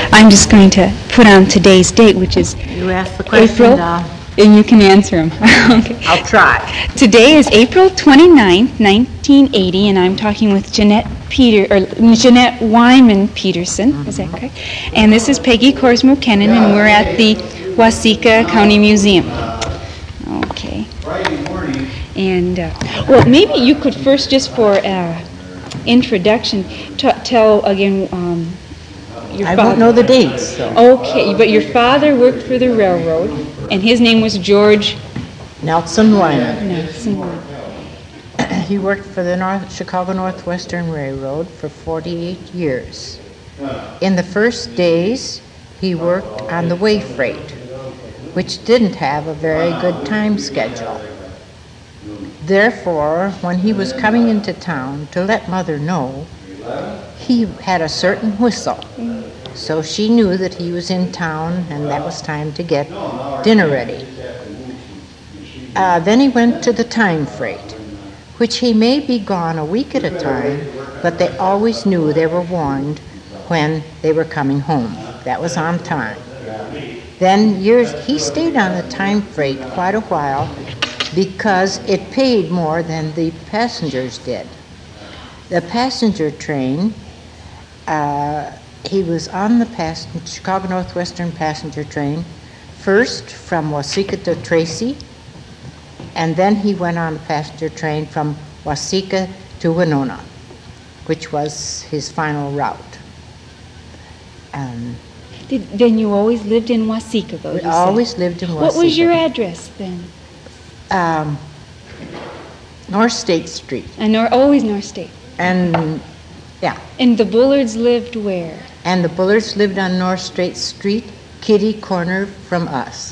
I'm just going to put on today's date, which is You asked the question, April, and you can answer them. Okay. I'll try. Today is April 29th, 1980, and I'm talking with Jeanette Wyman Peterson. Is that correct? And this is Peggy Korsmo Kennan, and we're at the Waseca County Museum. Okay. And, well, maybe you could first, just for introduction, tell again your I father. won't know the dates. So. Okay, but your father worked for the railroad, and his name was George Nelson Wyman. Nelson. He worked for the Chicago Northwestern Railroad for 48 years. In the first days, he worked on the way freight, which didn't have a very good time schedule. Therefore, when he was coming into town to let Mother know, he had a certain whistle. So she knew that he was in town and that was time to get dinner ready. Then he went to the time freight, which he may be gone a week at a time, but they always knew they were warned when they were coming home. That was on time. Then he stayed on the time freight quite a while because it paid more than the passengers did. The passenger train, he was on the Chicago Northwestern passenger train, first from Waseca to Tracy, and then he went on the passenger train from Waseca to Winona, which was his final route. Then you always lived in Waseca, though, We always lived in Waseca. What was your address then? North State Street. Always North State. And, yeah. And the Bullards lived where? And the Bullards lived on North State Street, kitty corner from us.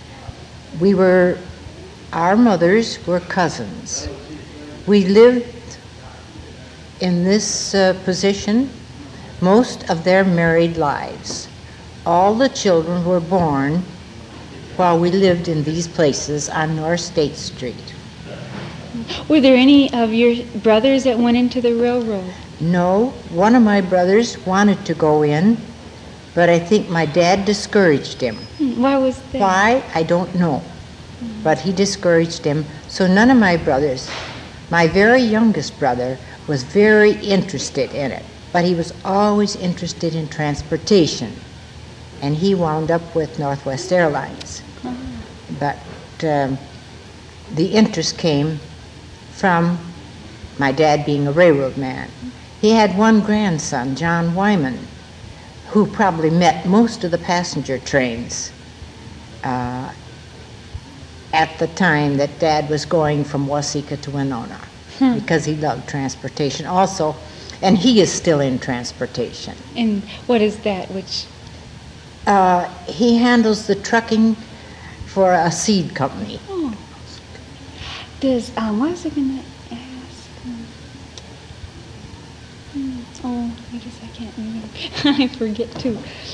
Our mothers were cousins. We lived in this position most of their married lives. All the children were born while we lived in these places on North State Street. Were there any of your brothers that went into the railroad? No, one of my brothers wanted to go in, but I think my dad discouraged him. Why was that? Why, I don't know, but he discouraged him. So none of my brothers, my very youngest brother, was very interested in it, but he was always interested in transportation, and he wound up with Northwest Airlines. But the interest came from my dad being a railroad man. He had one grandson, John Wyman, who probably met most of the passenger trains at the time that Dad was going from Waseca to Winona, because he loved transportation also, and he is still in transportation. And what is that? Which? He handles the trucking for a seed company. Oh. What was I going to ask? I guess I can't remember. I forget too.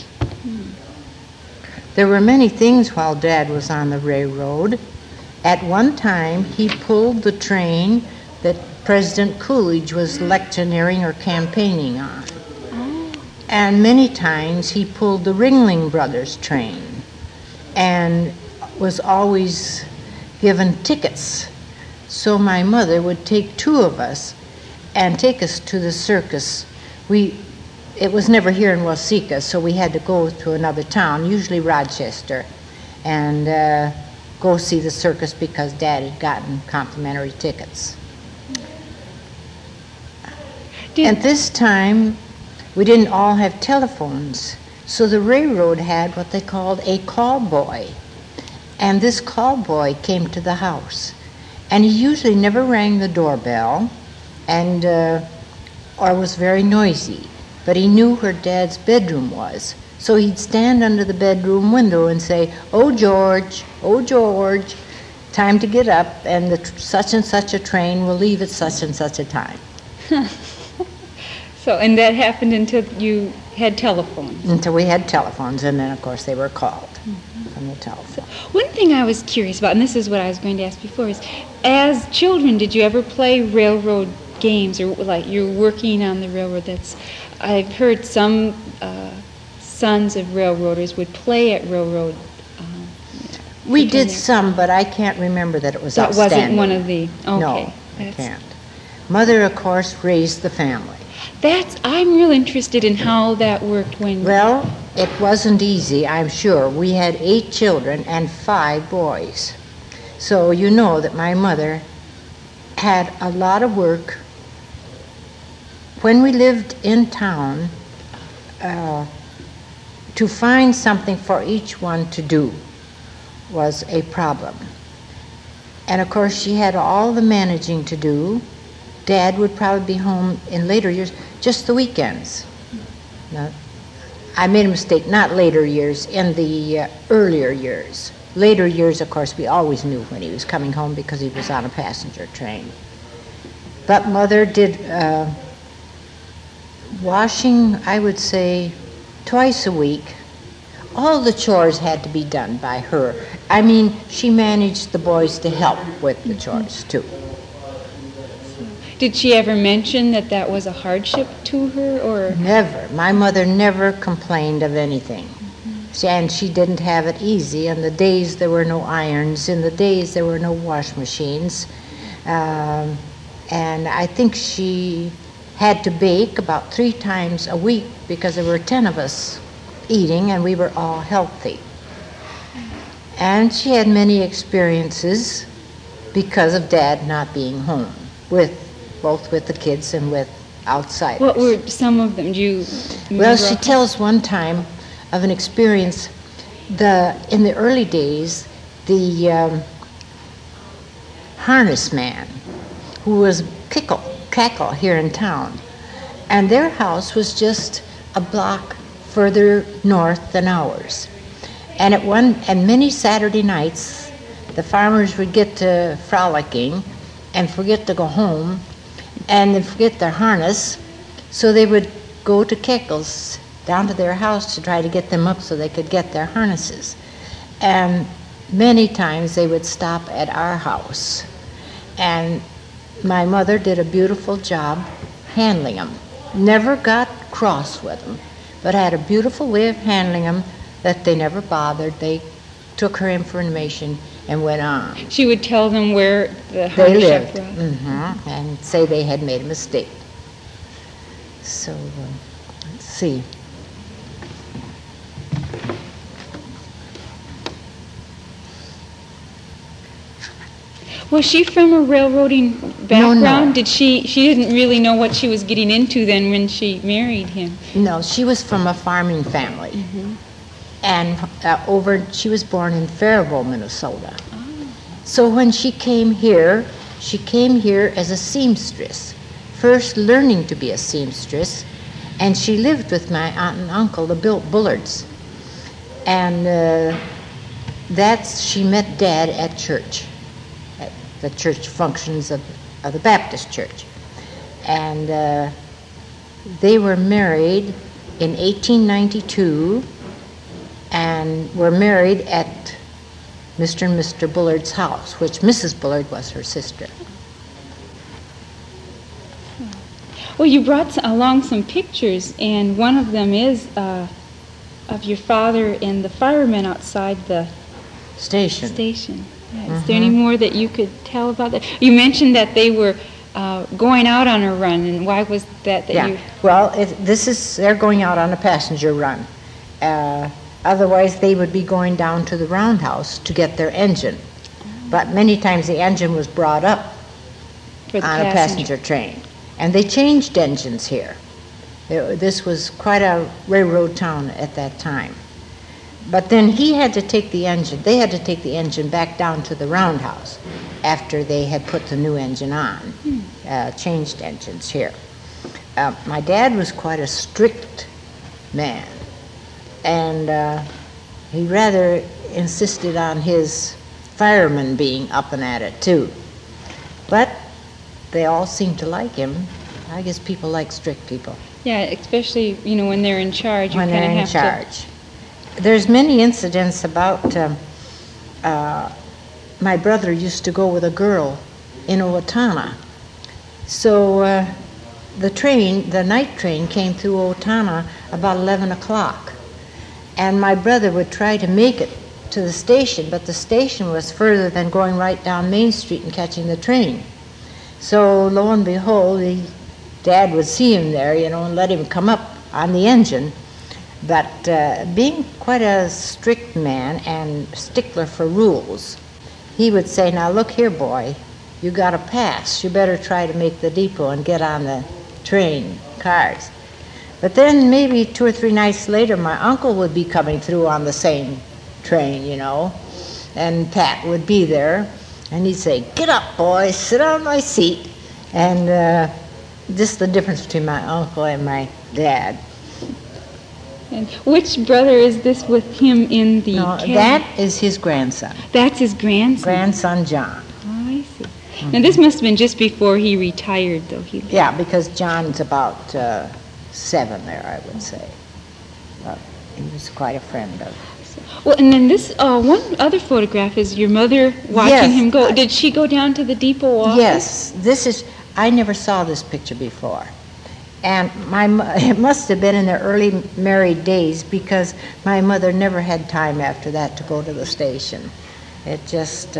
There were many things while Dad was on the railroad. At one time, he pulled the train that President Coolidge was electioneering or campaigning on. Oh. And many times he pulled the Ringling Brothers train and was always given tickets. So my mother would take two of us and take us to the circus. It was never here in Waseca, so we had to go to another town, usually Rochester, and go see the circus because Dad had gotten complimentary tickets. At this time, we didn't all have telephones, so the railroad had what they called a call boy. And this call boy came to the house. And he usually never rang the doorbell or was very noisy. But he knew where Dad's bedroom was. So he'd stand under the bedroom window and say, oh, George, time to get up, and such and such a train will leave at such and such a time. So, and that happened until you had telephones? Until we had telephones, and then, of course, they were called from the telephone. One thing I was curious about, and this is what I was going to ask before, is as children, did you ever play railroad games, or like you're working on the railroad? I've heard some sons of railroaders would play at railroad. We did some, but I can't remember that it was That outstanding. wasn't one of the, okay. No, I can't. Mother, of course, raised the family. I'm real interested in how that worked when... Well, it wasn't easy, I'm sure. We had 8 children and 5 boys. So you know that my mother had a lot of work. When we lived in town, to find something for each one to do was a problem. And of course, she had all the managing to do. Dad would probably be home in later years, just the weekends. No, I made a mistake, not later years, in the earlier years. Later years, of course, we always knew when he was coming home because he was on a passenger train. But Mother did washing, I would say, twice a week. All the chores had to be done by her. I mean, she managed the boys to help with the chores, too. Did she ever mention that that was a hardship to her, or? Never. My mother never complained of anything. And she didn't have it easy. In the days there were no irons. In the days there were no wash machines. And I think she had to bake about 3 times a week because there were 10 of us eating and we were all healthy. And she had many experiences because of Dad not being home, both with the kids and with outsiders. What were some of them? Do you remember? Well, she tells one time of an experience. In the early days, the harness man, who was Cackle here in town, and their house was just a block further north than ours. And many Saturday nights, the farmers would get to frolicking and forget to go home, and they'd forget their harness, so they would go to Keckles down to their house to try to get them up so they could get their harnesses. And many times they would stop at our house. And my mother did a beautiful job handling them. Never got cross with them, but had a beautiful way of handling them that they never bothered. They took her information and went on. She would tell them where the They harness shop lived, was. and say they had made a mistake. So, let's see. Was she from a railroading background? No. Did she didn't really know what she was getting into then when she married him? No, she was from a farming family. And she was born in Faribault, Minnesota. So when she came here as a seamstress, first learning to be a seamstress, and she lived with my aunt and uncle, the Bullards. And she met Dad at church, at the church functions of the Baptist church. And they were married in 1892, and were married at Mr. and Mr. Bullard's house, which Mrs. Bullard was her sister. Well, you brought along some pictures, and one of them is of your father and the firemen outside the Station. Yeah. Is there any more that you could tell about that? You mentioned that they were going out on a run, and why was that Yeah. you... Well, they're going out on a passenger run. Otherwise, they would be going down to the roundhouse to get their engine. But many times the engine was brought up for the on a passenger train. And they changed engines here. This was quite a railroad town at that time. But then they had to take the engine back down to the roundhouse after they had put the new engine on, changed engines here. My dad was quite a strict man. And he rather insisted on his firemen being up and at it, too. But they all seemed to like him. I guess people like strict people. Yeah, especially, when they're in charge. When they're in charge. There's many incidents about my brother used to go with a girl in Owatonna. So the night train came through Owatonna about 11 o'clock. And my brother would try to make it to the station, but the station was further than going right down Main Street and catching the train. So lo and behold, Dad would see him there, and let him come up on the engine. But being quite a strict man and stickler for rules, he would say, "Now look here, boy, you got a pass. You better try to make the depot and get on the train, cars." But then maybe 2 or 3 nights later, my uncle would be coming through on the same train, and Pat would be there, and he'd say, "Get up, boy, sit on my seat." And just the difference between my uncle and my dad. And which brother is this with him in the cab? That is his grandson. That's his grandson? Grandson John. Oh, I see. Mm-hmm. Now, this must have been just before he retired, though. Yeah, because John's about 7 there, I would say. He was quite a friend of. Well, and then this one other photograph is your mother watching him go. Did she go down to the depot often? Yes, I never saw this picture before. And it must have been in their early married days, because my mother never had time after that to go to the station. It just,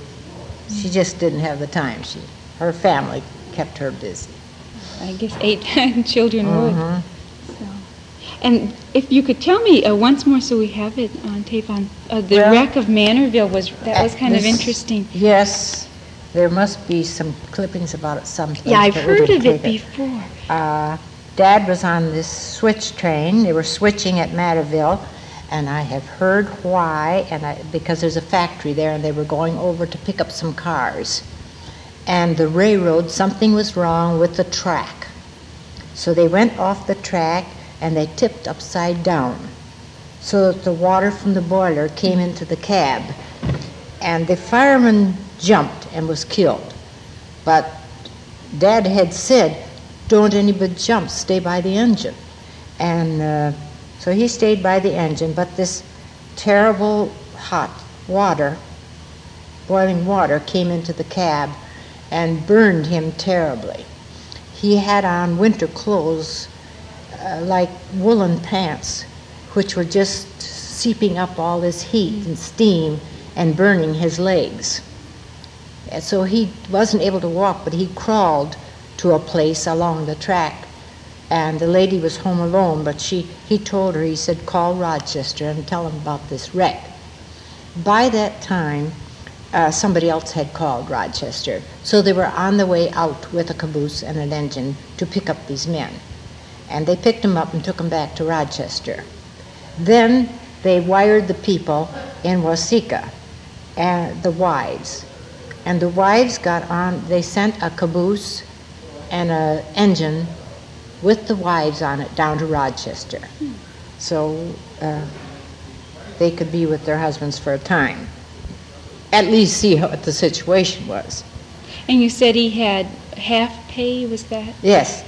she just didn't have the time. Her family kept her busy. I guess 8 children would. So. And if you could tell me once more, so we have it on tape, on the wreck of Manorville, was kind of interesting. Yes, there must be some clippings about it someplace. Yeah, I've heard of it before. Dad was on this switch train. They were switching at Manorville, and I have heard why, because there's a factory there, and they were going over to pick up some cars. And the railroad, something was wrong with the track. So they went off the track, and they tipped upside down, so that the water from the boiler came into the cab. And the fireman jumped and was killed. But Dad had said, "Don't anybody jump, stay by the engine." And so he stayed by the engine, but this terrible hot water, boiling water, came into the cab and burned him terribly. He had on winter clothes, like woolen pants, which were just seeping up all this heat and steam and burning his legs. And so he wasn't able to walk, but he crawled to a place along the track, and the lady was home alone, but he told her, he said, "Call Rochester and tell them about this wreck." By that time, somebody else had called Rochester, so they were on the way out with a caboose and an engine to pick up these men. And they picked them up and took them back to Rochester. Then they wired the people in Waseca, and the wives. And the wives got on, they sent a caboose and an engine with the wives on it down to Rochester. So they could be with their husbands for a time. At least see what the situation was. And you said he had half pay, was that? Yes.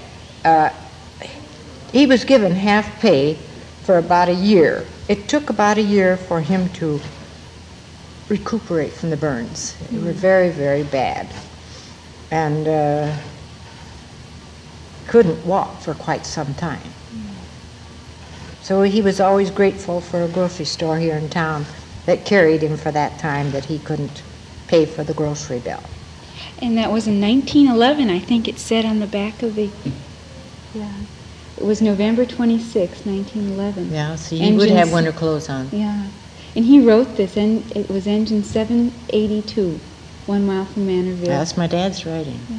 He was given half pay for about a year. It took about a year for him to recuperate from the burns. They were very, very bad. And couldn't walk for quite some time. So he was always grateful for a grocery store here in town that carried him for that time that he couldn't pay for the grocery bill. And that was in 1911, I think it said on the back of the, it was November 26, 1911. Yeah, so he would have winter clothes on. Yeah, and he wrote this, and it was engine 782, 1 mile from Manorville. That's my dad's writing. Yeah.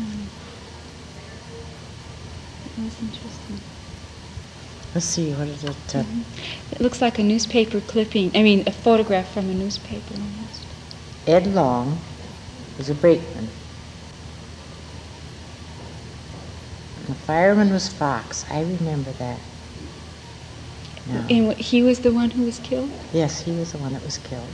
That was interesting. Let's see, what is it? It looks like a newspaper clipping, a photograph from a newspaper almost. Ed Long was a brakeman. The fireman was Fox. I remember that. No. And he was the one who was killed? Yes, he was the one that was killed.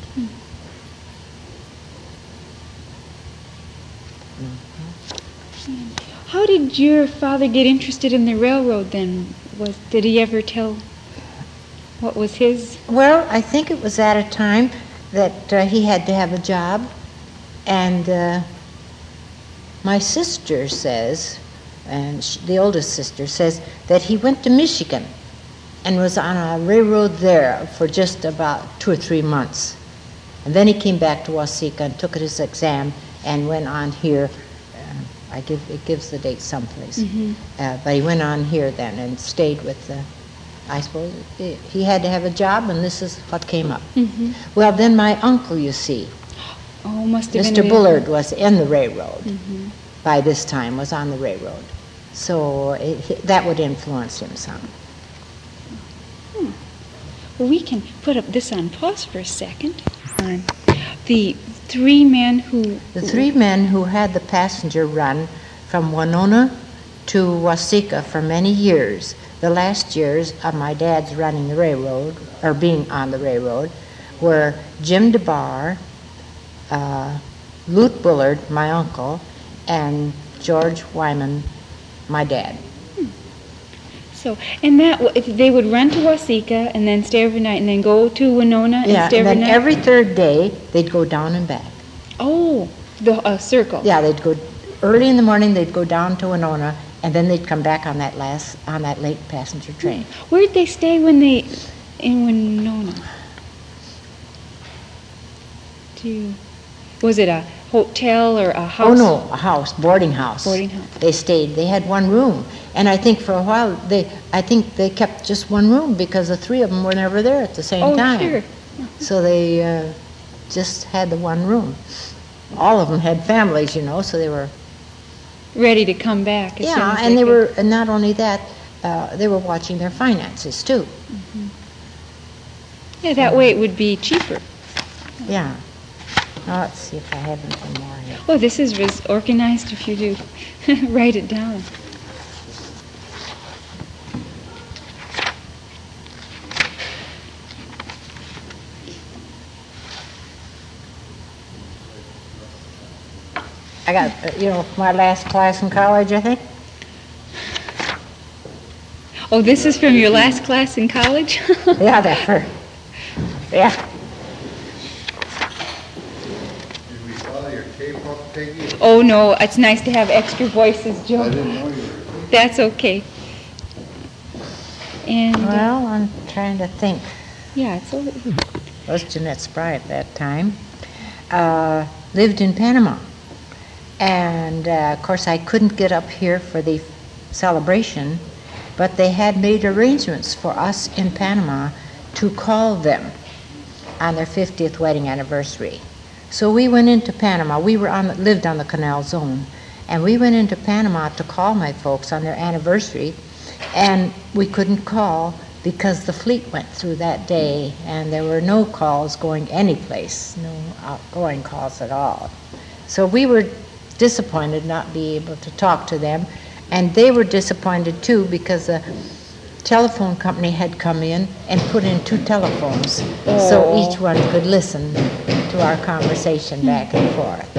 How did your father get interested in the railroad then? Did he ever tell what was his? Well, I think it was at a time that he had to have a job, and my sister says, and the oldest sister says, that he went to Michigan and was on a railroad there for just about 2 or 3 months. And then he came back to Waseca and took his exam and went on here. It gives the date someplace. But he went on here then and stayed with I suppose he had to have a job, and this is what came up. Well, then my uncle, you see, Oh, must have Mr. been Bullard was in the railroad by this time, was on the railroad. So that would influence him some. Well, we can put up this on pause for a second. The three men who... The 3 men who had the passenger run from Winona to Waseca for many years, the last years of my dad's running the railroad, or being on the railroad, were Jim DeBar, Lute Bullard, my uncle, and George Wyman, my dad. So, and they would run to Waseca and then stay overnight and then go to Winona and stay and overnight? then every 3rd day, they'd go down and back. Oh, the circle. Yeah, they'd go early in the morning, they'd go down to Winona, and then they'd come back on that late passenger train. Where'd they stay in Winona? Was it a hotel or a house? Oh, no, a house, boarding house. Boarding house. They stayed. They had 1 room. And I think for a while, I think they kept just 1 room because the 3 of them were never there at the same time. Oh, sure. So they just had the 1 room. All of them had families, so they were... Ready to come back as soon as and they were, and not only that, they were watching their finances, too. Yeah, that way it would be cheaper. Yeah. Now, let's see if I have anything more here. Oh, this is organized if you do. Write it down. I got, my last class in college, I think. Oh, this is from your last class in college? Yeah, that's her. Yeah. Did we follow your K-pop, Peggy? Oh, no, it's nice to have extra voices, Joe. I didn't know you were. That's okay. And, Well, I'm trying to think. yeah, it's over. Was Jeanette Spry at that time. Lived in Panama. And, of course, I couldn't get up here for the celebration, but they had made arrangements for us in Panama to call them on their 50th wedding anniversary. So we went into Panama. We lived on the Canal Zone, and we went into Panama to call my folks on their anniversary, and we couldn't call because the fleet went through that day, and there were no calls going anyplace, no outgoing calls at all. So we were disappointed not be able to talk to them, and they were disappointed too because the telephone company had come in and put in 2 telephones so each one could listen to our conversation back and forth.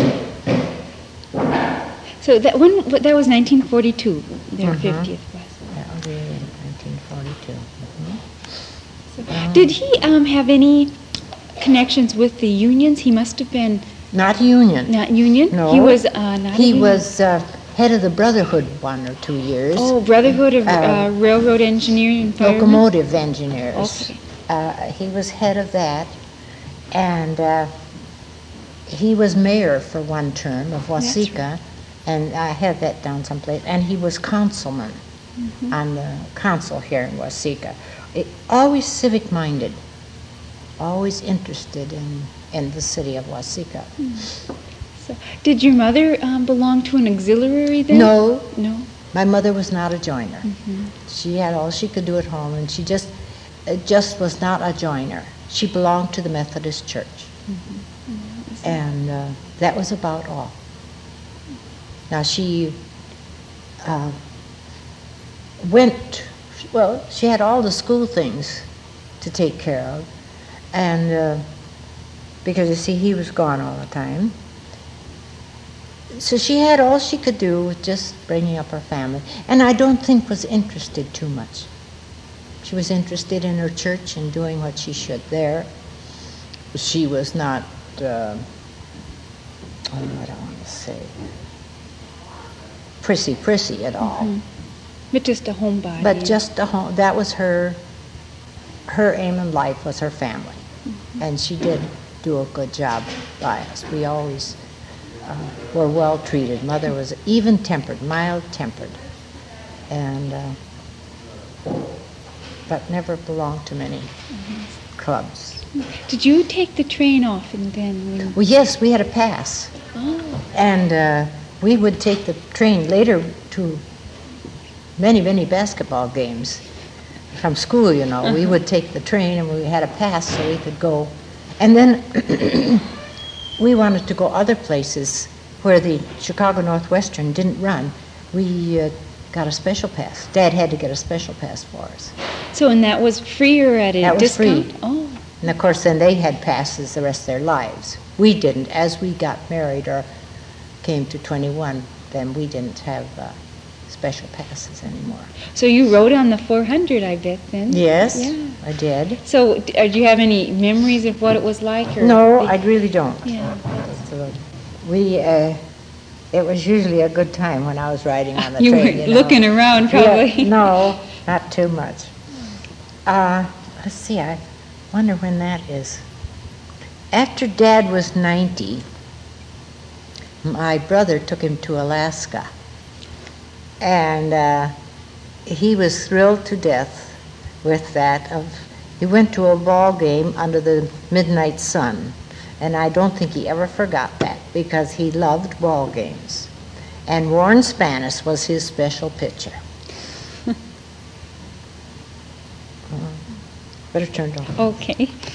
So that was 1942, their 50th was. That would be in 1942. So, did he have any connections with the unions? He must have been Not union. not union. No. He was not. He a union. was head of the Brotherhood 1 or 2 years. Oh, Brotherhood of Railroad Engineering and Firemen. Locomotive engineers. Okay. He was head of that, and he was mayor for 1 term of Waseca, and I have that down someplace. And he was councilman on the council here in Waseca. Always civic-minded, always interested in the city of Waseca. So, did your mother belong to an auxiliary there? No, No. my mother was not a joiner. She had all she could do at home, and she just was not a joiner. She belonged to the Methodist Church, and that was about all. Now she she had all the school things to take care of, and because you see he was gone all the time. So she had all she could do with just bringing up her family, and I don't think was interested too much. She was interested in her church and doing what she should there. She was not, I don't want to say, prissy at all. But just a homebody. But just that was her her aim in life was her family. And she did do a good job by us. We always were well treated. Mother was even-tempered, mild-tempered, and but never belonged to many clubs. Did you take the train often then? Well, yes, we had a pass. Oh. And we would take the train later to many, many basketball games from school, you know. We would take the train, and we had a pass so we could go. And then we wanted to go other places where the Chicago Northwestern didn't run. We got a special pass. Dad had to get a special pass for us. So, and that was free or at a That was discount? free. Oh. And of course, then they had passes the rest of their lives. We didn't. As we got married or came to 21, then we didn't have special passes anymore. So you rode on the 400, I bet, then? Yes, Yeah. I did. So, do you have any memories of what it was like? Or No, I really don't. Yeah. So it was usually a good time when I was riding on the You train. were looking around, probably. Yeah, no, not too much. Let's see, I wonder when that is. After Dad was 90, my brother took him to Alaska. And he was thrilled to death with that. He went to a ball game under the midnight sun. And I don't think he ever forgot that, because he loved ball games. And Warren Spanish was his special pitcher. Better turn it off. Okay.